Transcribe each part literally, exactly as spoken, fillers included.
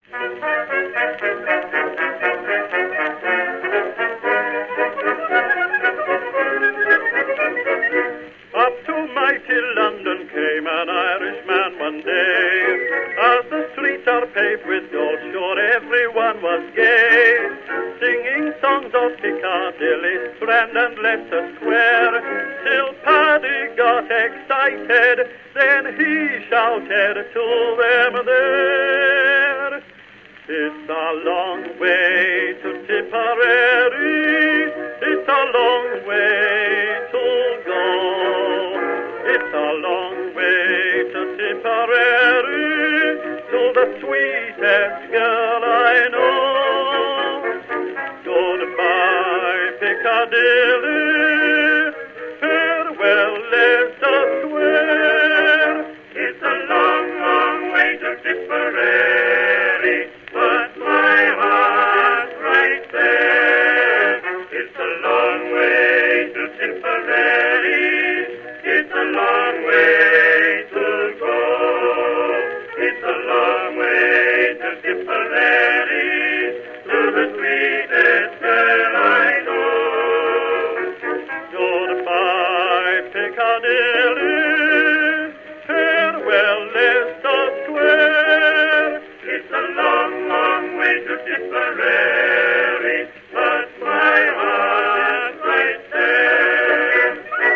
Up to mighty London came an Irishman one day. As the streets are paved with gold, sure everyone was gay, singing songs of Piccadilly, Strand and Leicester Square, till Paddy got excited, then he shouted to them there, "It's a long way to Tipperary, it's a long way to go. It's a long way to Tipperary, to the sweetest girl I know. Goodbye, Piccadilly, farewell, Leicester Square. It's a long, long way to Tipperary, but my heart's right there. It's a long way to Tipperary, it's a long way to go. It's a long way to Tipperary, to the sweetest girl I know. Goodbye, Piccadilly, farewell, Leicester Square. It's a long, long way to Tipperary, but my heart's right there.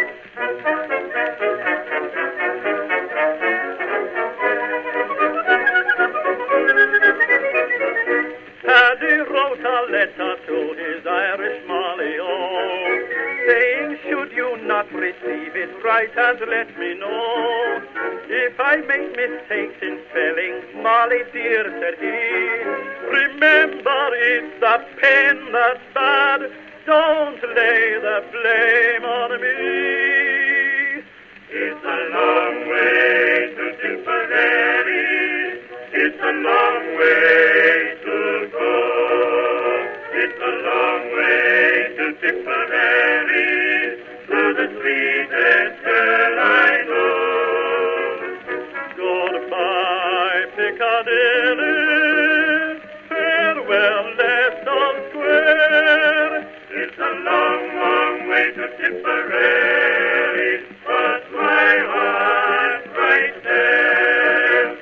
Paddy wrote a letter to his Irish Molly, oh, saying, should you not receive it, write and let me know. If I make mistakes in spelling, Molly dear, said he, remember it's the pen that's bad, don't lay the blame on me. It's a long way to Tipperary, it's a long way to go. It's a long way to Tipperary, to the sweetest girl I know. Goodbye, Piccadilly, farewell, Leicester Square. It's a long, long way to Tipperary, but my heart's right there.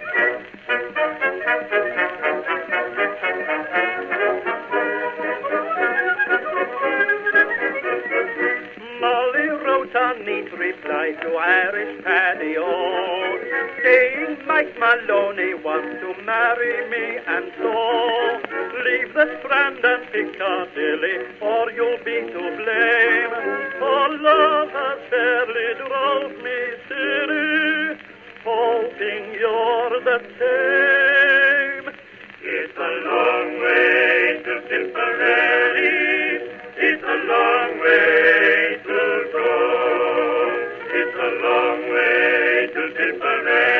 Molly wrote a neat reply to Irish Paddy, oh, saying Mike Maloney wants to marry me, and so leave the Strand and Piccadilly, or you'll be to blame. For love has fairly drove me silly, hoping you're the same. It's a long way to Tipperary, it's a long way to go. It's a long way to Tipperary.